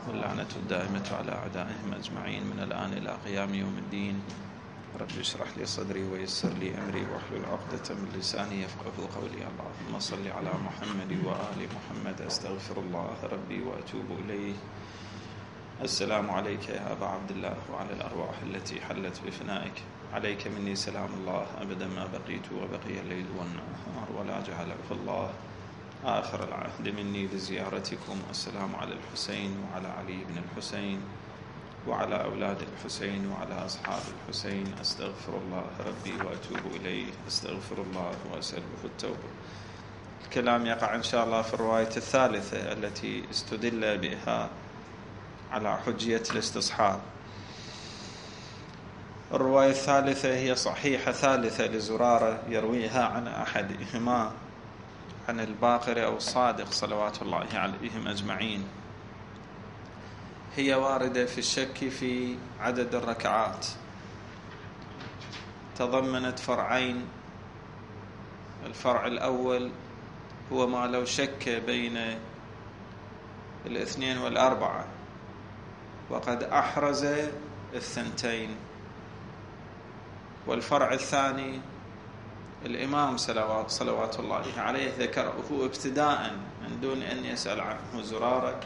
واللعنة الدائمة على أعدائهم أجمعين من الآن إلى قيام يوم الدين. رب اشرح لي صدري ويسر لي أمري واحلل عقدة من لساني يفقهوا قولي. اللهم صل على محمد وآل محمد. أستغفر الله ربي وأتوب إليه. السلام عليك يا أبا عبد الله وعلى الأرواح التي حلت بفنائك. عليك مني سلام الله أبدا ما بقيت وبقي الليل والنهار ولا جعله الله آخر العهد مني بزيارتكم. السلام على الحسين وعلى علي بن الحسين وعلى أولاد الحسين وعلى أصحاب الحسين. أستغفر الله ربي وأتوب إليه. أستغفر الله وأسأله التوبة. الكلام يقع إن شاء الله في الرواية الثالثة التي استدل بها على حجية الاستصحاب. الرواية الثالثة هي صحيحة ثالثة لزرارة يرويها عن أحدهما عن الباقر أو الصادق صلوات الله عليهم أجمعين. هي واردة في الشك في عدد الركعات، تضمنت فرعين. الفرع الأول هو ما لو شك بين 2 و4 وقد أحرز 2. والفرع الثاني الإمام صلوات الله عليه ذكره ابتداء من دون أن يسأل عنه زرارة،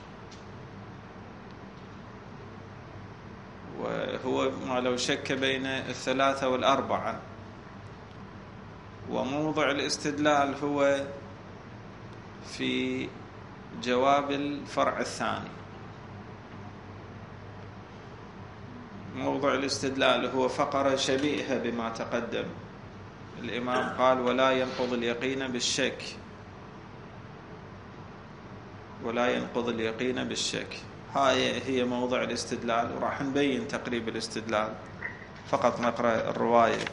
وهو ما لو شك بين 3 و4. وموضع الاستدلال هو في جواب الفرع الثاني. موضع الاستدلال هو فقرة شبيهة بما تقدم. الإمام قال ولا ينقض اليقين بالشك، ولا ينقض اليقين بالشك. هاي هي موضع الاستدلال، وراح نبين تقريب الاستدلال. فقط نقرأ الرواية.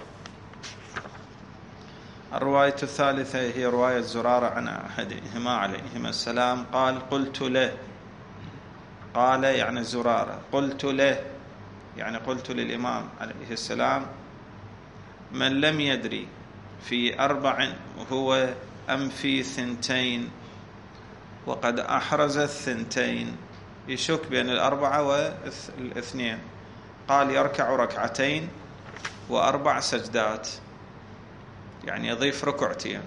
الرواية الثالثة هي رواية زرارة عن أحدهما عليهما السلام قال قلت له. قال يعني زرارة، قلت له يعني قلت للإمام عليه السلام من لم يدري في 4 هو أم في 2 وقد أحرز 2، يشك بين 4 و2. قال يركع 2 و4 سجدات، يعني يضيف 2 ركعتين،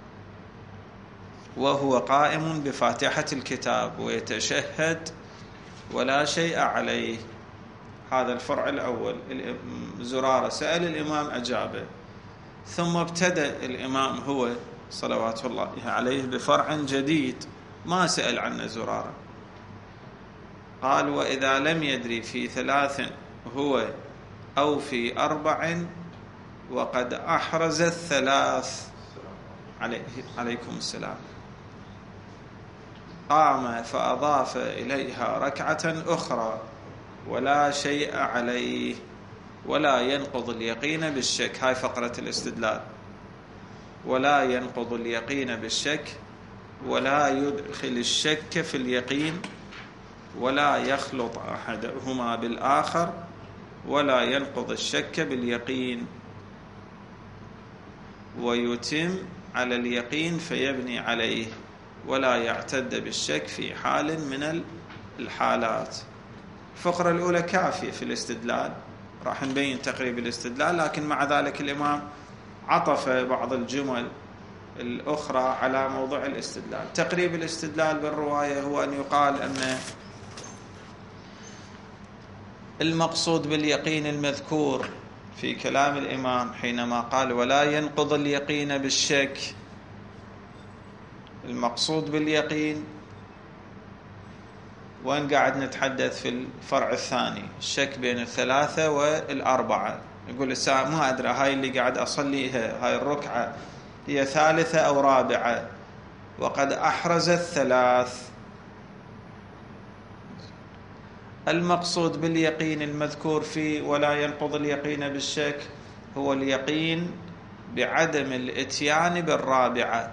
وهو قائم بفاتحة الكتاب ويتشهد ولا شيء عليه. هذا الفرع الأول. زرارة سأل الإمام أجابه، ثم ابتدأ الإمام هو صلوات الله عليه بفرع جديد ما سأل عنه زرارة. قال وإذا لم يدري في 3 هو أو في 4 وقد أحرز 3 عليكم السلام، قام فأضاف إليها 1 ركعة أخرى ولا شيء عليه ولا ينقض اليقين بالشك. هاي فقرة الاستدلال. ولا ينقض اليقين بالشك، ولا يدخل الشك في اليقين، ولا يخلط أحدهما بالآخر، ولا ينقض الشك باليقين، ويتم على اليقين فيبني عليه، ولا يعتد بالشك في حال من الحالات. الفقرة الأولى كافية في الاستدلال، راح نبين تقريب الاستدلال، لكن مع ذلك الإمام عطف بعض الجمل الأخرى على موضوع الاستدلال. تقريب الاستدلال بالرواية هو أن يقال أن المقصود باليقين المذكور في كلام الإمام حينما قال ولا ينقض اليقين بالشك، المقصود باليقين وين قاعد نتحدث في الفرع الثاني، الشك بين 3 و4. يقول الساعة ما أدري هاي اللي قاعد أصليها، هاي الركعة هي 3 أو 4 وقد أحرز 3. المقصود باليقين المذكور في ولا ينقض اليقين بالشك هو اليقين بعدم الاتيان بالرابعة.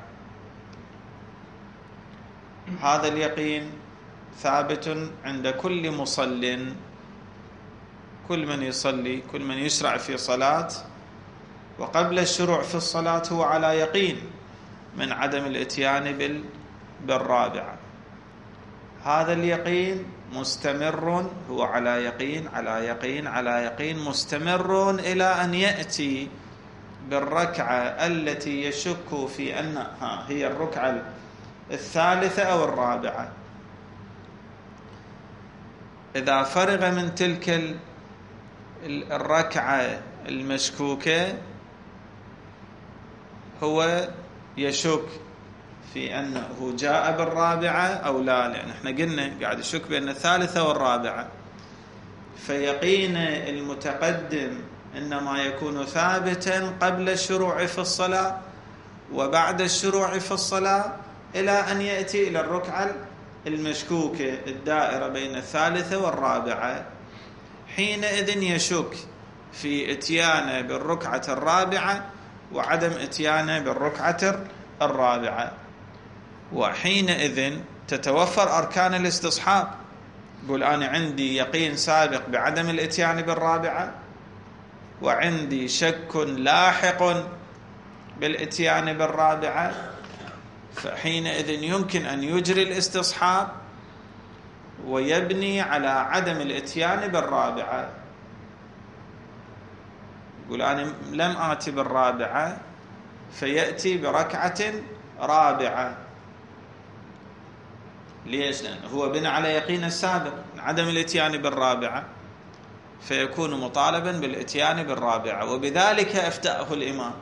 هذا اليقين ثابت عند كل مصل، كل من يصلي، كل من يشرع في صلاة وقبل الشروع في الصلاة هو على يقين من عدم الاتيان بالرابعة. هذا اليقين مستمر، هو على يقين على يقين على يقين، مستمر إلى أن يأتي بالركعة التي يشك في أنها هي الركعة الثالثة أو الرابعة. إذا فرغ من تلك الركعة المشكوكة هو يشك في أنه جاء بالرابعة أو لا، لأن احنا قلنا قاعد يشك بين الثالثة والرابعة، فيقين المتقدم إنما يكون ثابتا قبل الشروع في الصلاة وبعد الشروع في الصلاة إلى أن يأتي إلى الركعة المشكوكة الدائرة بين الثالثة والرابعة. حينئذ يشك في اتيانه بالركعة الرابعة وعدم اتيانه بالركعة الرابعة، وحينئذ تتوفر أركان الاستصحاب. يقول أنا عندي يقين سابق بعدم الاتيان بالرابعة، وعندي شك لاحق بالاتيان بالرابعة، فحينئذ يمكن أن يجري الاستصحاب ويبني على عدم الاتيان بالرابعة. يقول أنا لم آتي بالرابعة فيأتي بركعة رابعة. ليش؟ لأنه هو بنى على يقين السابق عدم الاتيان بالرابعة، فيكون مطالبا بالاتيان بالرابعة. وبذلك أفتأه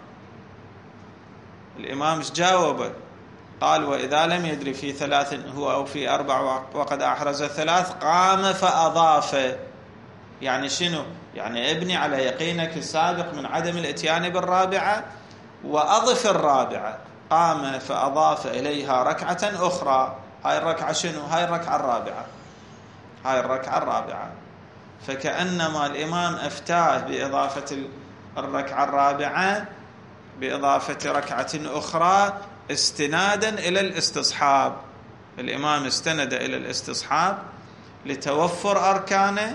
الإمام ايش جاوبه؟ قال وإذا لم يدري في 3 هو أو في 4 وقد أحرز 3 قام فأضاف. يعني شنو؟ يعني ابني على يقينك السابق من عدم الاتيان بالرابعة وأضف الرابعة. قام فأضاف إليها ركعة أخرى. هاي الركعة شنو؟ هاي الركعة الرابعة. هاي الركعة الرابعة. فكأنما الإمام أفتاه بإضافة الركعة الرابعة بإضافة ركعة أخرى استنادا إلى الاستصحاب. الإمام استند إلى الاستصحاب لتوفر أركانه،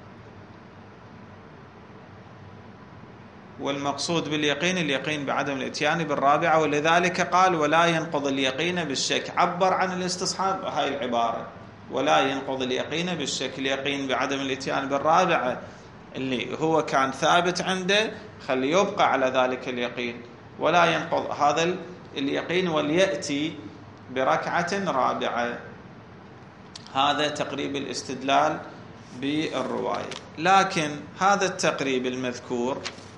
والمقصود باليقين اليقين بعدم الاتيان بالرابعة، ولذلك قال ولا ينقض اليقين بالشك. عبر عن الاستصحاب هاي العبارة، ولا ينقض اليقين بالشك. اليقين بعدم الاتيان بالرابعة اللي هو كان ثابت عنده خلي يبقى على ذلك اليقين، ولا ينقض هذا اليقين وليأتي بركعة رابعة. هذا تقريب الاستدلال بالرواية. لكن هذا التقريب المذكور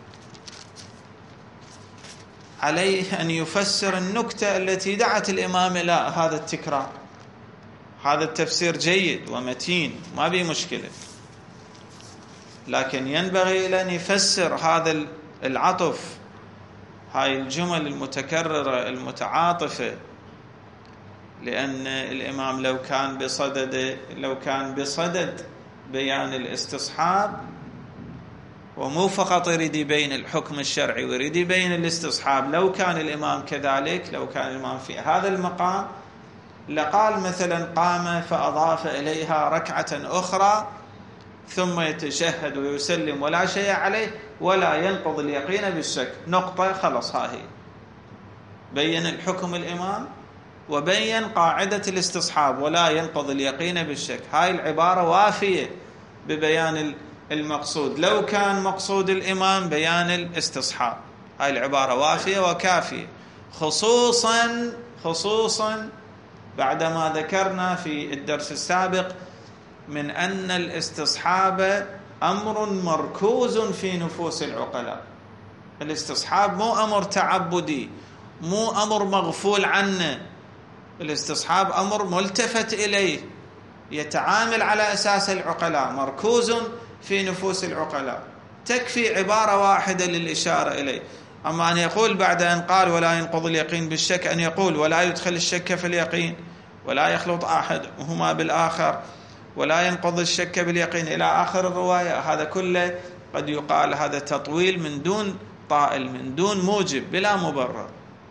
عليه أن يفسر النكتة التي دعت الإمام إلى هذا التكرار. هذا التفسير جيد ومتين ما بيه مشكلة، لكن ينبغي أن يفسر هذا العطف، هاي الجمل المتكررة المتعاطفة، لأن الإمام لو كان بصدد بيان الاستصحاب ومو فقط يريد يبين الحكم الشرعي ويريد يبين الاستصحاب، لو كان الإمام كذلك، لو كان الإمام في هذا المقام لقال مثلا قام فأضاف إليها ركعة أخرى ثم يتشهد ويسلم ولا شيء عليه ولا ينقض اليقين بالشك. نقطة، خلص. هاي بين الحكم الإمام وبين قاعدة الاستصحاب ولا ينقض اليقين بالشك. هاي العبارة وافية ببيان المقصود. لو كان مقصود الإمام بيان الاستصحاب هاي العبارة وافية وكافية، خصوصا بعدما ذكرنا في الدرس السابق من أن الاستصحاب أمر مركوز في نفوس العقلاء. الاستصحاب مو أمر تعبدي، مو أمر مغفول عنه. الاستصحاب أمر ملتفت إليه، يتعامل على أساس العقلاء، مركوز في نفوس العقلاء. تكفي عبارة واحدة للإشارة إليه. أما أن يقول بعد أن قال ولا ينقض اليقين بالشك أن يقول ولا يدخل الشك في اليقين ولا يخلط أحدهما بالآخر ولا ينقض الشك باليقين إلى آخر الرواية. هذا كله قد يقال هذا تطويل من دون طائل، من دون موجب، بلا مبرر.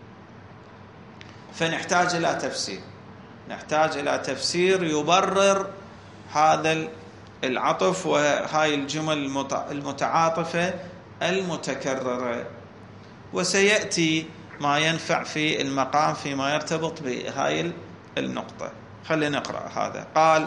فنحتاج إلى تفسير يبرر هذا العطف وهاي الجمل المتعاطفة المتكررة. وسيأتي ما ينفع في المقام فيما يرتبط بهاي النقطة. خلينا نقرأ هذا. قال: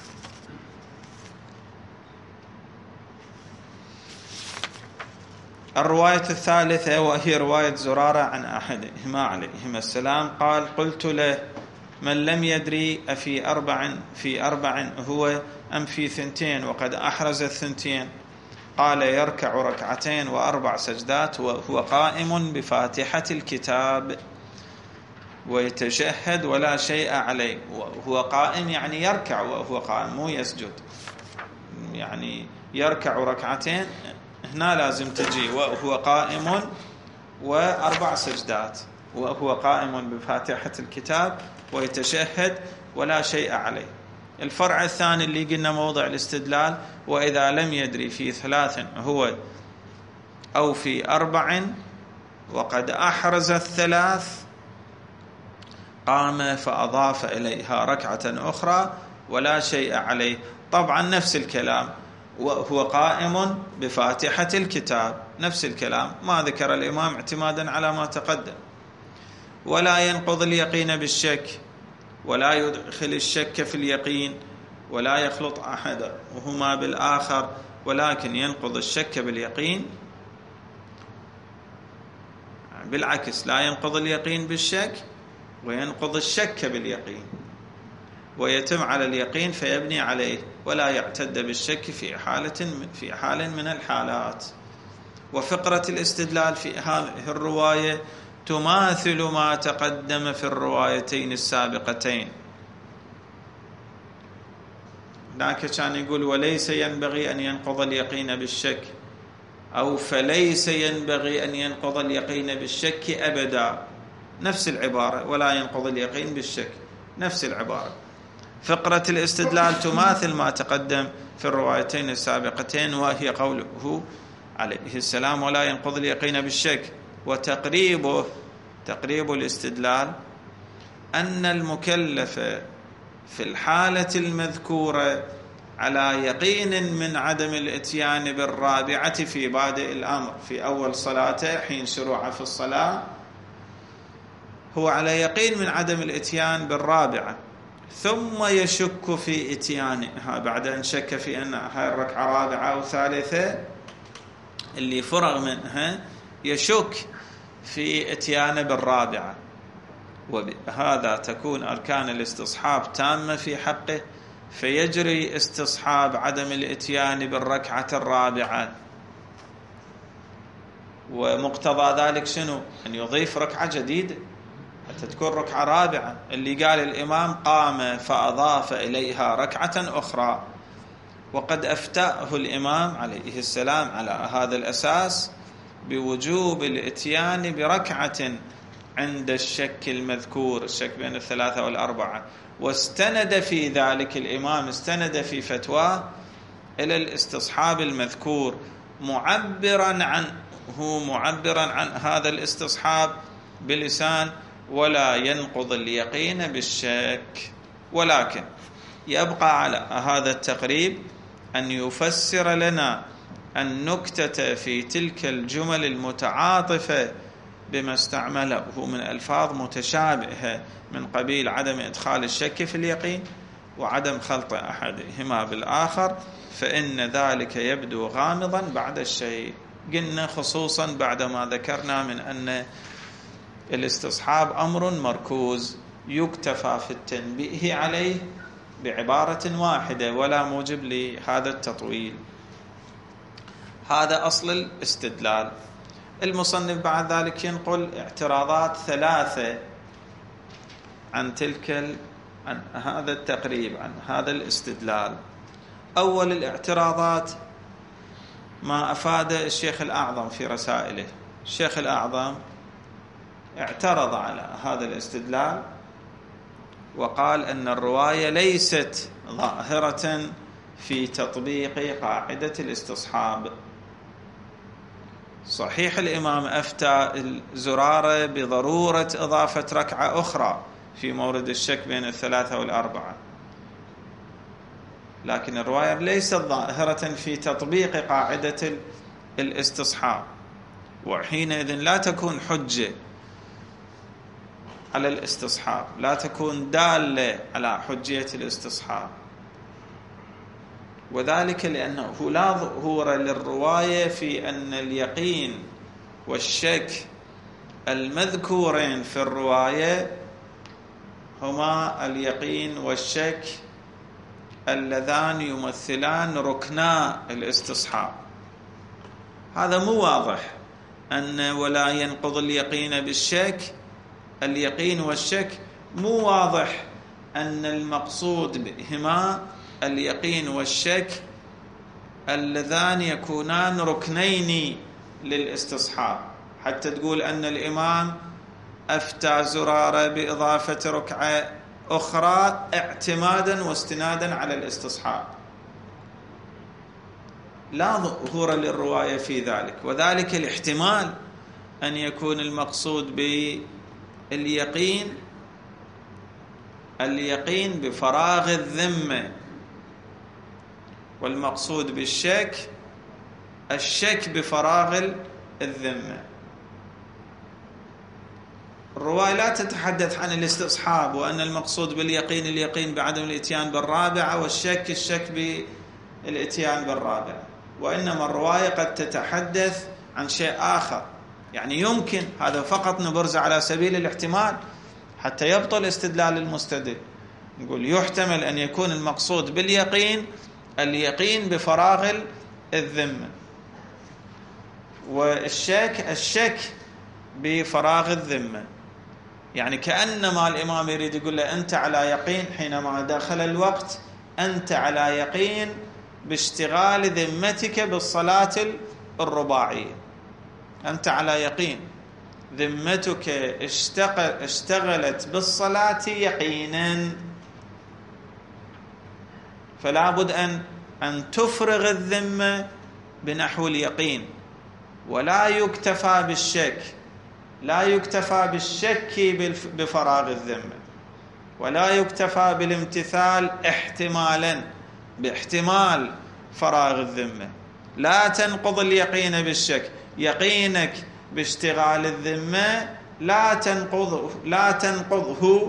الرواية الثالثة وهي رواية زرارة عن أحدهما عليهما السلام قال: قلت له: من لم يدري أفي أربع هو أم في 2 وقد أحرز 2؟ قال: يركع 2 و4 سجدات وهو قائم بفاتحة الكتاب ويتشهد ولا شيء عليه. وهو قائم يعني يركع وهو قائم، مو يسجد. يعني يركع 2 هنا لازم تجي وهو قائم و4 سجدات وهو قائم بفاتحة الكتاب ويتشهد ولا شيء عليه. الفرع الثاني اللي قلنا موضع الاستدلال: وإذا لم يدري في 3 هو أو في 4 وقد أحرز 3 قام فأضاف إليها ركعة أخرى ولا شيء عليه. طبعا نفس الكلام، وهو قائم بفاتحة الكتاب، نفس الكلام ما ذكر الإمام اعتمادا على ما تقدم. ولا ينقض اليقين بالشك، ولا يدخل الشك في اليقين، ولا يخلط أحدهما بالآخر، ولكن ينقض الشك باليقين. بالعكس، لا ينقض اليقين بالشك وينقض الشك باليقين، ويتم على اليقين فيبني عليه، ولا يعتد بالشك في حال من الحالات. وفقرة الاستدلال في هذه الرواية تماثل ما تقدم في الروايتين السابقتين. هناك كان يقول: وليس ينبغي أن ينقض اليقين بالشك، أو فليس ينبغي أن ينقض اليقين بالشك أبدا، نفس العبارة، ولا ينقض اليقين بالشك، نفس العبارة. فقرة الاستدلال تماثل ما تقدم في الروايتين السابقتين، وهي قوله عليه السلام: ولا ينقض اليقين بالشك. تقريب الاستدلال أن المكلف في الحالة المذكورة على يقين من عدم الاتيان بالرابعة في بادئ الأمر، في أول صلاته حين شروعه في الصلاة هو على يقين من عدم الاتيان بالرابعة، ثم يشك في اتيانها بعد أن شك في أن هاي الركعة رابعة أو ثالثة اللي فرغ منها، يشك في اتيانه بالرابعة، وبهذا تكون أركان الاستصحاب تامة في حقه، فيجري استصحاب عدم الاتيان بالركعة الرابعة. ومقتضى ذلك شنو؟ أن يضيف ركعة جديدة حتى تكون ركعة رابعة. اللي قال الإمام: قام فأضاف إليها ركعة أخرى. وقد أفتاه الإمام عليه السلام على هذا الأساس بوجوب الاتيان بركعة عند الشك المذكور، الشك بين 3 و4. واستند في ذلك الإمام، استند في فتواه إلى الاستصحاب المذكور، معبرا عن هذا الاستصحاب بلسان: ولا ينقض اليقين بالشك. ولكن يبقى على هذا التقريب أن يفسر لنا النكتة في تلك الجمل المتعاطفة بما استعمله من ألفاظ متشابهة من قبيل عدم إدخال الشك في اليقين وعدم خلط أحدهما بالآخر، فإن ذلك يبدو غامضا بعد الشيء. قلنا خصوصا بعدما ذكرنا من أن الاستصحاب أمر مركوز يكتفى في التنبيه عليه بعبارة واحدة ولا موجب لهذا التطويل. هذا أصل الاستدلال. المصنف بعد ذلك ينقل اعتراضات 3 عن عن هذا التقريب، عن هذا الاستدلال. أول الاعتراضات ما أفاد الشيخ الأعظم في رسائله. الشيخ الأعظم اعترض على هذا الاستدلال وقال أن الرواية ليست ظاهرة في تطبيق قاعدة الاستصحاب. صحيح الإمام أفتى الزرارة بضرورة إضافة ركعة أخرى في مورد الشك بين 3 و4، لكن الرواية ليست ظاهرة في تطبيق قاعدة الاستصحاب، وحينئذ لا تكون حجة على الاستصحاب، لا تكون دالة على حجية الاستصحاب. وذلك لأنه لا ظهور للرواية في أن اليقين والشك المذكورين في الرواية هما اليقين والشك اللذان يمثلان ركنا الاستصحاب. هذا مو واضح أن ولا ينقض اليقين بالشك، اليقين والشك مو واضح أن المقصود بهما اليقين والشك اللذان يكونان ركنين للاستصحاب، حتى تقول أن الإمام أفتى زرارة بإضافة ركعة أخرى اعتمادا واستنادا على الاستصحاب. لا ظهور للرواية في ذلك، وذلك الاحتمال أن يكون المقصود باليقين اليقين بفراغ الذمة، والمقصود بالشك الشك بفراغ الذمة. الرواية لا تتحدث عن الاستصحاب وأن المقصود باليقين اليقين بعدم الاتيان بالرابعة، والشك الشك بالاتيان بالرابعة، وإنما الرواية قد تتحدث عن شيء آخر. يعني يمكن هذا فقط نبرز على سبيل الاحتمال حتى يبطل استدلال المستدل. نقول يحتمل أن يكون المقصود باليقين اليقين بفراغ الذمة، والشك الشك بفراغ الذمة. يعني كأنما الإمام يريد يقول له أنت على يقين حينما دخل الوقت، أنت على يقين باشتغال ذمتك بالصلاة الرباعية، أنت على يقين ذمتك اشتغلت بالصلاة يقينا، فلا بد أن تفرغ الذمة بنحو اليقين، ولا يكتفى بالشك، لا يكتفى بالشك بفراغ الذمة، ولا يكتفى بالامتثال احتمالا باحتمال فراغ الذمة. لا تنقض اليقين بالشك، يقينك باشتغال الذمة لا تنقضه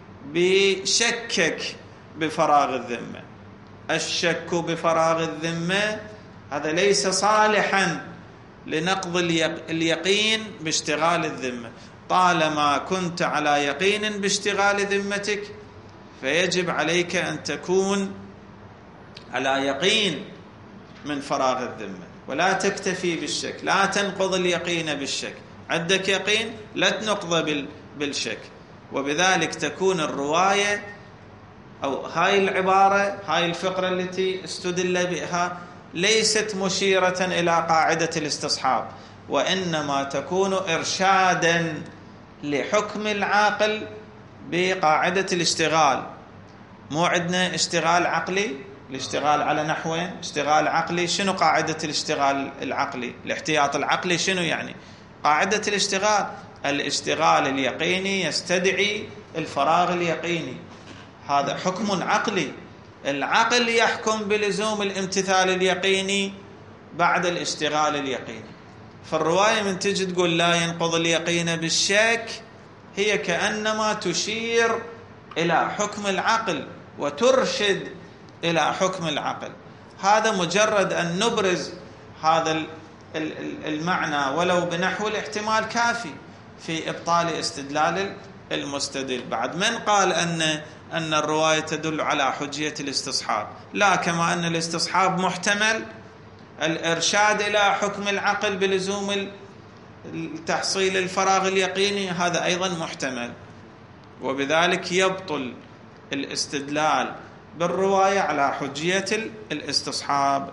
بشكك بفراغ الذمة. الشك بفراغ الذمة هذا ليس صالحا لنقض اليقين باشتغال الذمة. طالما كنت على يقين باشتغال ذمتك فيجب عليك أن تكون على يقين من فراغ الذمة، ولا تكتفي بالشك، لا تنقض اليقين بالشك. عندك يقين لا تنقض بالشك. وبذلك تكون الرواية أو هاي العبارة، هاي الفقرة التي استدل بها ليست مشيرة إلى قاعدة الاستصحاب، وإنما تكون إرشادا لحكم العاقل بقاعدة الاشتغال. مو عندنا اشتغال عقلي، الاشتغال على نحوين، اشتغال عقلي. شنو قاعدة الاشتغال العقلي؟ الاحتياط العقلي شنو يعني؟ قاعدة الاشتغال اليقيني يستدعي الفراغ اليقيني، هذا حكم عقلي. العقل يحكم بلزوم الامتثال اليقيني بعد الاشتغال اليقيني. فالرواية من تجي تقول لا ينقض اليقين بالشك، هي كأنما تشير إلى حكم العقل وترشد إلى حكم العقل. هذا مجرد أن نبرز هذا المعنى ولو بنحو الاحتمال كافي في إبطال استدلال المستدل. بعد من قال أن الرواية تدل على حجية الاستصحاب؟ لا، كما أن الاستصحاب محتمل، الإرشاد إلى حكم العقل بلزوم تحصيل الفراغ اليقيني هذا أيضا محتمل، وبذلك يبطل الاستدلال بالرواية على حجية الاستصحاب،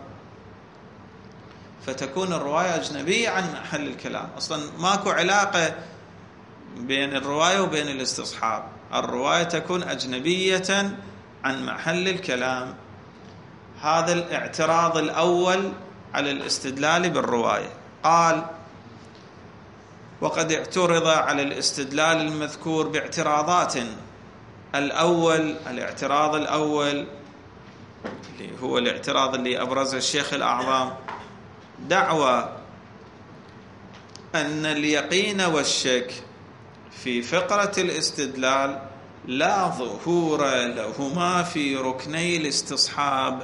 فتكون الرواية أجنبية عن محل الكلام. أصلا ماكو علاقة بين الرواية وبين الاستصحاب، الرواية تكون أجنبية عن محل الكلام. هذا الاعتراض الأول على الاستدلال بالرواية. قال: وقد اعترض على الاستدلال المذكور باعتراضات. الاعتراض الأول اللي هو الاعتراض اللي أبرزه الشيخ الأعظم، دعوى أن اليقين والشك في فقرة الاستدلال لا ظهور لهما في ركني الاستصحاب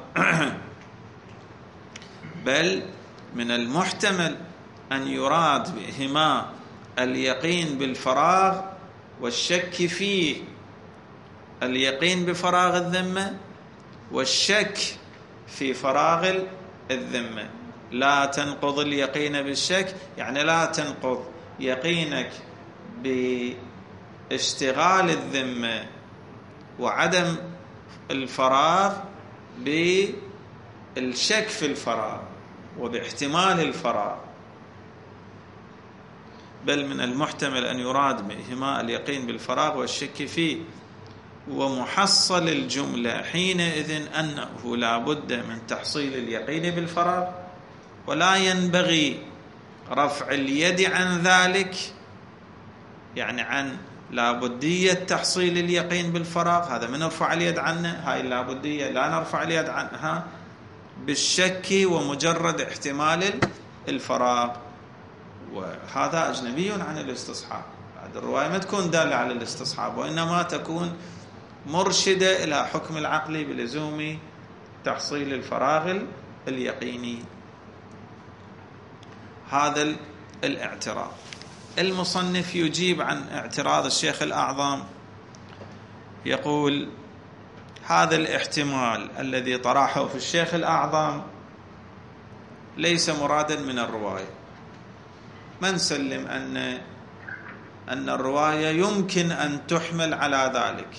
بل من المحتمل أن يراد بهما اليقين بالفراغ والشك فيه، اليقين بفراغ الذمة والشك في فراغ الذمة. لا تنقض اليقين بالشك، يعني لا تنقض يقينك باشتغال الذمة وعدم الفراغ بالشك في الفراغ وباحتمال الفراغ، بل من المحتمل أن يراد بهما اليقين بالفراغ والشك فيه. ومحصل الجملة حينئذ أنه لا بد من تحصيل اليقين بالفراغ، ولا ينبغي رفع اليد عن ذلك، يعني عن لابدية تحصيل اليقين بالفراغ. هذا من نرفع اليد عنه، هاي اللابدية لا نرفع اليد عنها بالشك ومجرد احتمال الفراغ. وهذا أجنبي عن الاستصحاب. هذه الرواية ما تكون دالة على الاستصحاب، وإنما تكون مرشدة إلى حكم العقل بلزوم تحصيل الفراغ اليقيني. هذا الاعتراض. المصنف يجيب عن اعتراض الشيخ الأعظم، يقول هذا الاحتمال الذي طرحه في الشيخ الأعظم ليس مرادا من الرواية. ما نسلم أن الرواية يمكن أن تحمل على ذلك.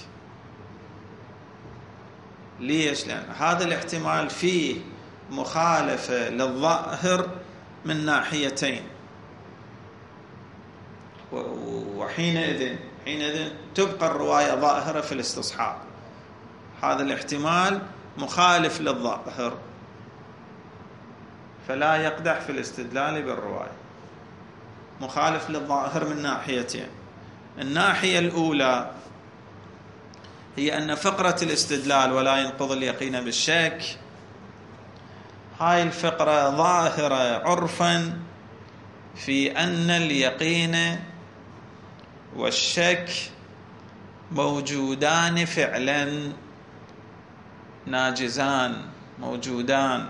ليش؟ لأن هذا الاحتمال فيه مخالفة للظاهر من ناحيتين، وحينئذ تبقى الرواية ظاهرة في الاستصحاب. هذا الاحتمال مخالف للظاهر، فلا يقدح في الاستدلال بالرواية. مخالف للظاهر من ناحيتين. الناحية الأولى هي أن فقرة الاستدلال ولا ينقض اليقين بالشك، هاي الفقرة ظاهرة عرفا في أن اليقين والشك موجودان فعلا، ناجزان، موجودان،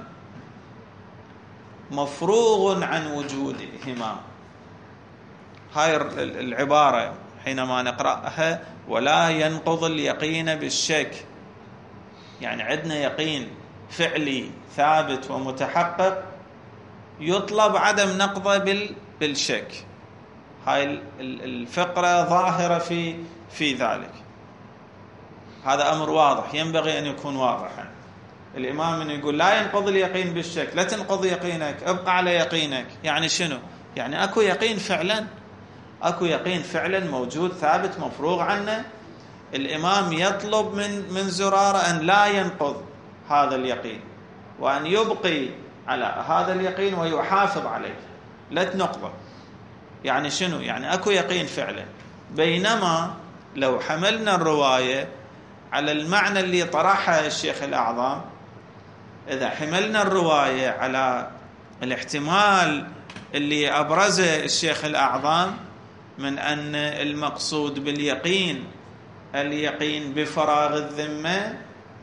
مفروغ عن وجودهما. هاي العبارة حينما نقرأها ولا ينقض اليقين بالشك، يعني عندنا يقين فعلي ثابت ومتحقق، يطلب عدم نقضه بالشك. هاي الفقرة ظاهرة في ذلك. هذا أمر واضح، ينبغي أن يكون واضحا. الإمام من يقول لا ينقض اليقين بالشك، لا تنقض يقينك، ابقى على يقينك، يعني شنو؟ يعني أكو يقين فعلا، أكو يقين فعلا موجود ثابت مفروغ عنه. الإمام يطلب من زرارة أن لا ينقض هذا اليقين، وأن يبقي على هذا اليقين ويحافظ عليه، لا تنقضه. يعني شنو؟ يعني أكو يقين فعلا. بينما لو حملنا الرواية على المعنى اللي طرحه الشيخ الأعظم، إذا حملنا الرواية على الاحتمال اللي أبرزه الشيخ الأعظم من أن المقصود باليقين اليقين بفراغ الذمة،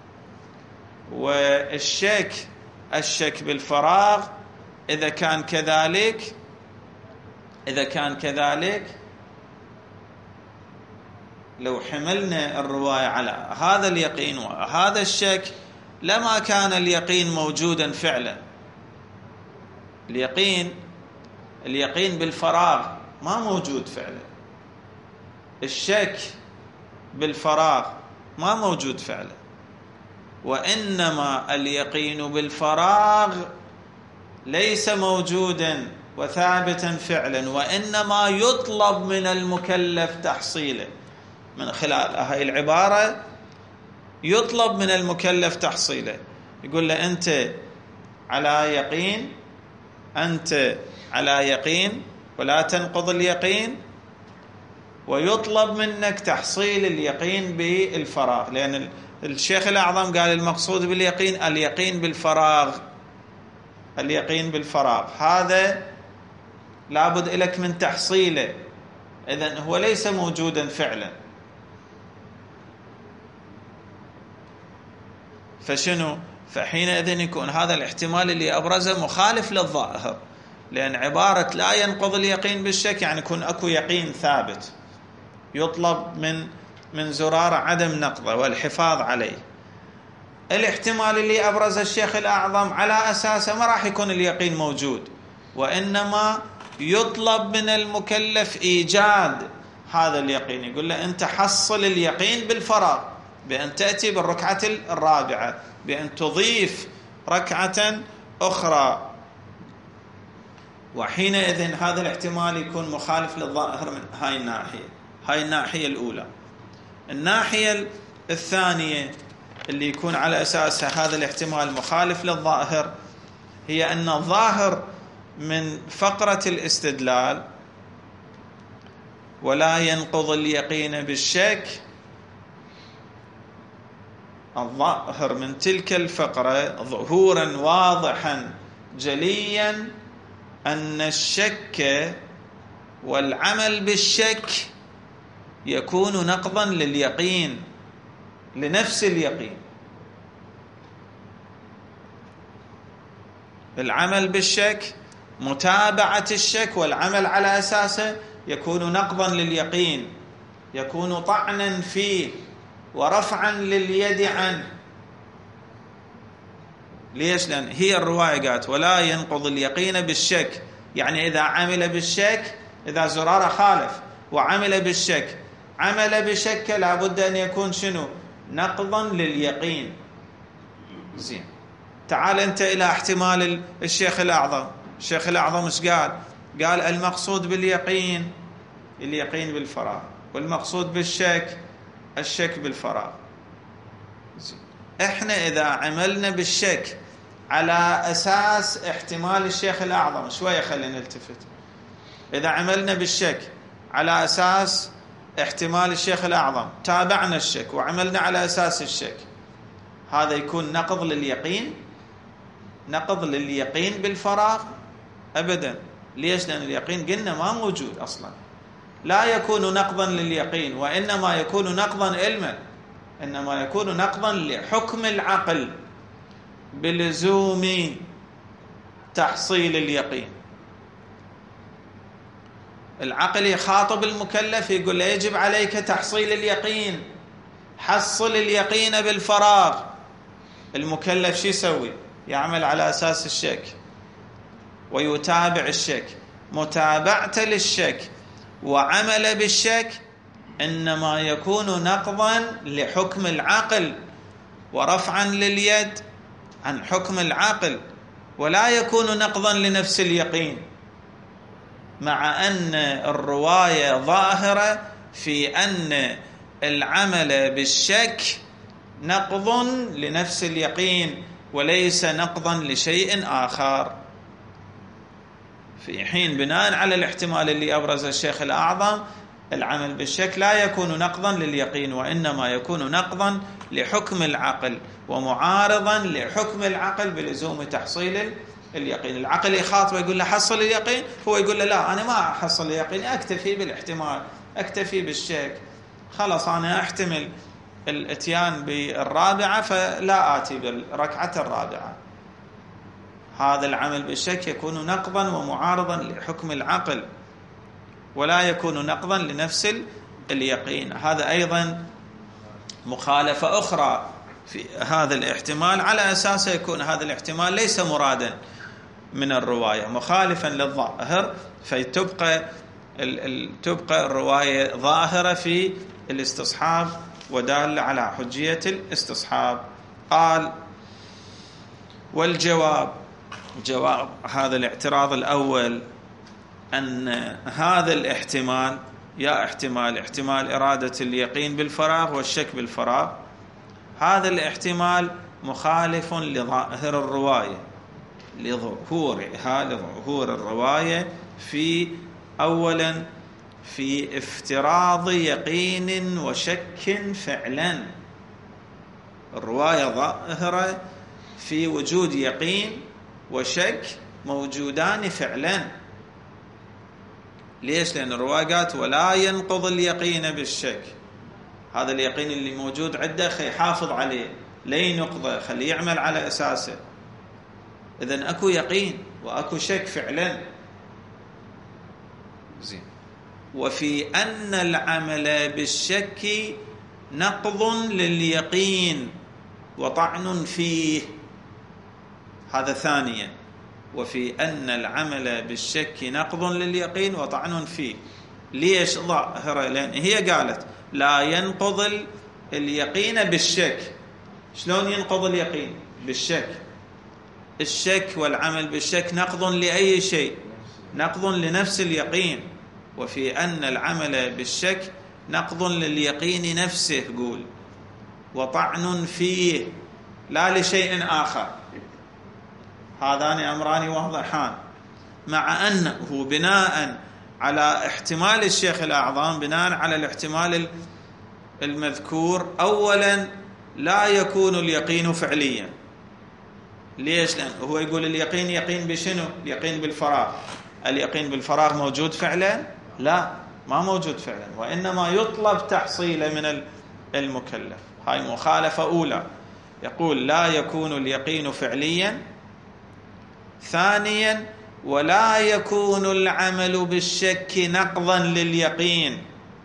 والشك بالفراغ، إذا كان كذلك لو حملنا الرواية على هذا اليقين وهذا الشك لما كان اليقين موجودا فعلا. اليقين بالفراغ ما موجود فعلا، الشك بالفراغ ما موجود فعلا، وإنما اليقين بالفراغ ليس موجودا وثابتا فعلا، وإنما يطلب من المكلف تحصيله. من خلال هاي العبارة يطلب من المكلف تحصيله، يقول له أنت على يقين ولا تنقض اليقين، ويطلب منك تحصيل اليقين بالفراغ. لأن الشيخ الأعظم قال المقصود باليقين اليقين بالفراغ، هذا لابد لك من تحصيله. إذن هو ليس موجودا فعلا. فشنو؟ فحينئذ يكون هذا الاحتمال اللي أبرزه مخالف للظاهر، لأن عبارة لا ينقض اليقين بالشك يعني يكون أكو يقين ثابت يطلب من زرارة عدم نقضه والحفاظ عليه. الاحتمال اللي أبرز الشيخ الأعظم على أساسه ما راح يكون اليقين موجود، وإنما يطلب من المكلف إيجاد هذا اليقين. يقول له أنت حصل اليقين بالفراغ بأن تأتي بالركعة الرابعة، بأن تضيف ركعة أخرى. وحينئذ هذا الاحتمال يكون مخالف للظاهر من هاي الناحية. هاي الناحية الأولى. الناحية الثانية اللي يكون على أساسها هذا الاحتمال مخالف للظاهر هي أن الظاهر من فقرة الاستدلال ولا ينقض اليقين بالشك، الظاهر من تلك الفقرة ظهورا واضحا جليا أن الشك والعمل بالشك يكون نقضا لليقين، لنفس اليقين. العمل بالشك، متابعة الشك والعمل على أساسه يكون نقضا لليقين، يكون طعنا فيه ورفعا لليد عنه. ليش؟ لأن هي الرواية قالت ولا ينقض اليقين بالشك، يعني إذا عمل بالشك، إذا زرارة خالف وعمل بالشك، عمل بشك لابد أن يكون شنو؟ نقضا لليقين. زين، تعال أنت إلى احتمال الشيخ الأعظم. الشيخ الأعظم إيش قال؟ قال المقصود باليقين اليقين بالفراغ، والمقصود بالشك الشك بالفراغ. احنا إذا عملنا بالشك على أساس احتمال الشيخ الأعظم، شوية خلينا نلتفت، إذا عملنا بالشك على أساس احتمال الشيخ الأعظم، تابعنا الشك وعملنا على أساس الشك، هذا يكون نقض لليقين؟ نقض لليقين بالفراغ؟ أبدا. ليش؟ لأن اليقين قلنا ما موجود أصلا، لا يكون نقضا لليقين، وإنما يكون نقضا علما، إنما يكون نقضا لحكم العقل بلزوم تحصيل اليقين. العقل يخاطب المكلف يقول له يجب عليك تحصيل اليقين، حصل اليقين بالفراغ. المكلف شو يسوي؟ يعمل على أساس الشك ويتابع الشك. متابعته للشك وعمل بالشك إنما يكون نقضا لحكم العقل ورفعا لليد عن حكم العقل، ولا يكون نقضا لنفس اليقين، مع أن الرواية ظاهرة في أن العمل بالشك نقض لنفس اليقين وليس نقضا لشيء آخر. في حين بناء على الاحتمال اللي أبرز الشيخ الأعظم العمل بالشك لا يكون نقضا لليقين، وإنما يكون نقضا لحكم العقل ومعارضا لحكم العقل بلزوم تحصيل اليقين. العقل يخاطبه يقول له حصل اليقين، هو يقول له لا أنا ما أحصل اليقين، أكتفي بالاحتمال، أكتفي بالشك، خلاص أنا أحتمل الاتيان بالرابعة فلا آتي بالركعة الرابعة. هذا العمل بالشك يكون نقضا ومعارضا لحكم العقل ولا يكون نقضا لنفس اليقين. هذا أيضا مخالفة أخرى في هذا الاحتمال، على أساسه يكون هذا الاحتمال ليس مرادا من الرواية، مخالفا للظاهر، فتبقى الرواية ظاهرة في الاستصحاب ودالة على حجية الاستصحاب. قال والجواب، جواب هذا الاعتراض الأول أن هذا الاحتمال، يا احتمال إرادة اليقين بالفراغ والشك بالفراغ، هذا الاحتمال مخالف لظاهر الرواية، لظهور الرواية في أولا في افتراض يقين وشك فعلا. الرواية ظاهرة في وجود يقين وشك موجودان فعلا، ليش؟ لأن الروايات ولا ينقض اليقين بالشك. هذا اليقين اللي موجود عنده يحافظ عليه، لا ينقضه، خليه يعمل على أساسه. إذن أكو يقين وأكو شك فعلا. زين. وفي أن العمل بالشك نقض لليقين وطعن فيه، هذا ثانيا. وفي أن العمل بالشك نقض لليقين وطعن فيه. ليش ظاهرة؟ لأن هي قالت لا ينقض اليقين بالشك. شلون ينقض اليقين بالشك؟ الشك والعمل بالشك نقض لأي شيء؟ نقض لنفس اليقين. وفي أن العمل بالشك نقض لليقين نفسه، قول، وطعن فيه لا لشيء آخر. هذان أمران واضحان. مع أنه بناء على احتمال الشيخ الأعظم، بناء على الاحتمال المذكور، أولا لا يكون اليقين فعليا. ليش؟ لأنه هو يقول اليقين يقين بشنو؟ اليقين بالفراغ. اليقين بالفراغ موجود فعلا؟ لا، ما موجود فعلا، وإنما يطلب تحصيله من المكلف. هاي مخالفة أولى. يقول لا يكون اليقين فعليا. ثانيا ولا يكون العمل بالشك نقضا لليقين،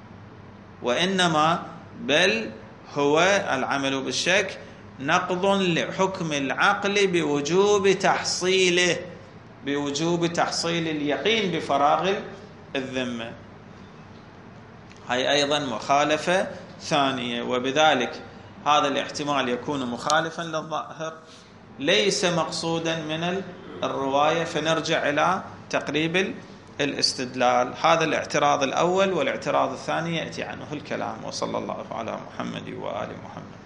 وإنما بل هو العمل بالشك نقض لحكم العقل بوجوب تحصيله، بوجوب تحصيل اليقين بفراغ الذمة. هاي أيضا مخالفة ثانية. وبذلك هذا الاحتمال يكون مخالفا للظاهر، ليس مقصودا من الرواية. فنرجع إلى تقريب الاستدلال. هذا الاعتراض الأول، والاعتراض الثاني يأتي عنه الكلام. وصلى الله على محمد وآل محمد.